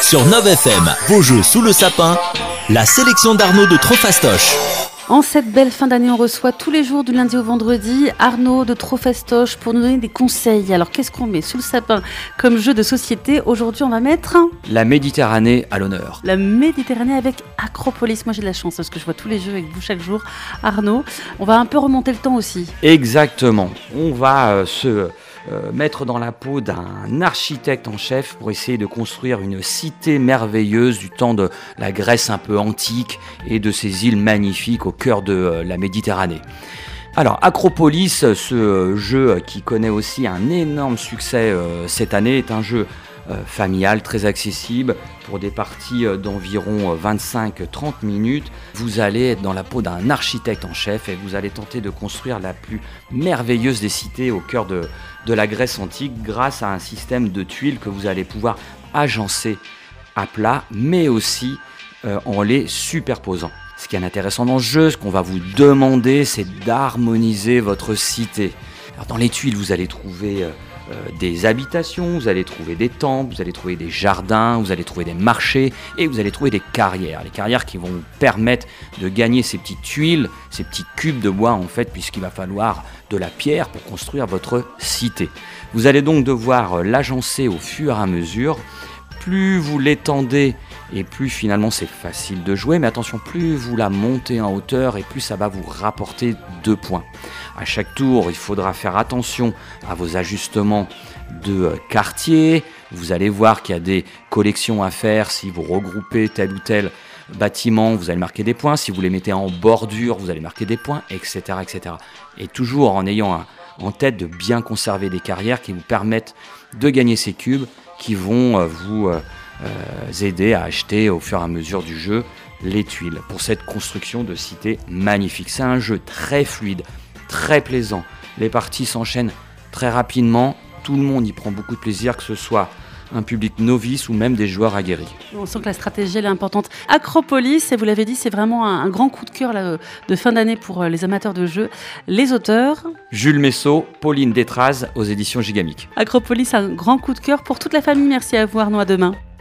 Sur 9FM, vos jeux sous le sapin, la sélection d'Arnaud de Trofastoche. En cette belle fin d'année, on reçoit tous les jours du lundi au vendredi Arnaud de Trofastoche pour nous donner des conseils. Alors qu'est-ce qu'on met sous le sapin comme jeu de société? Aujourd'hui, on va mettre la Méditerranée à l'honneur. La Méditerranée avec Acropolis. Moi, j'ai de la chance parce que je vois tous les jeux avec vous chaque jour. Arnaud, on va un peu remonter le temps aussi. Exactement. On va se mettre dans la peau d'un architecte en chef pour essayer de construire une cité merveilleuse du temps de la Grèce un peu antique et de ces îles magnifiques au cœur de la Méditerranée. Alors, Acropolis, ce jeu qui connaît aussi un énorme succès cette année, est un jeu familial, très accessible, pour des parties d'environ 25-30 minutes. Vous allez être dans la peau d'un architecte en chef et vous allez tenter de construire la plus merveilleuse des cités au cœur de la Grèce antique grâce à un système de tuiles que vous allez pouvoir agencer à plat, mais aussi en les superposant. Ce qui est intéressant dans ce jeu, ce qu'on va vous demander, c'est d'harmoniser votre cité. Alors, dans les tuiles, vous allez trouver des habitations, vous allez trouver des temples, vous allez trouver des jardins, vous allez trouver des marchés et vous allez trouver des carrières. Les carrières qui vont vous permettre de gagner ces petites tuiles, ces petits cubes de bois en fait, puisqu'il va falloir de la pierre pour construire votre cité. Vous allez donc devoir l'agencer au fur et à mesure. Plus vous l'étendez et plus finalement c'est facile de jouer, mais attention, plus vous la montez en hauteur et plus ça va vous rapporter 2 points. À chaque tour, il faudra faire attention à vos ajustements de quartier. Vous allez voir qu'il y a des collections à faire. Si vous regroupez tel ou tel bâtiment, vous allez marquer des points. Si vous les mettez en bordure, vous allez marquer des points, etc. etc. Et toujours en ayant en tête de bien conserver des carrières qui vous permettent de gagner ces cubes, qui vont vous aider à acheter au fur et à mesure du jeu les tuiles pour cette construction de cité magnifique. C'est un jeu très fluide, très plaisant. Les parties s'enchaînent très rapidement. Tout le monde y prend beaucoup de plaisir, que ce soit un public novice ou même des joueurs aguerris. On sent que la stratégie elle est importante. Acropolis, et vous l'avez dit, c'est vraiment un grand coup de cœur là, de fin d'année pour les amateurs de jeux. Les auteurs Jules Messot, Pauline Détraz aux éditions Gigamic. Acropolis, un grand coup de cœur pour toute la famille. Merci à vous Arnaud, à demain.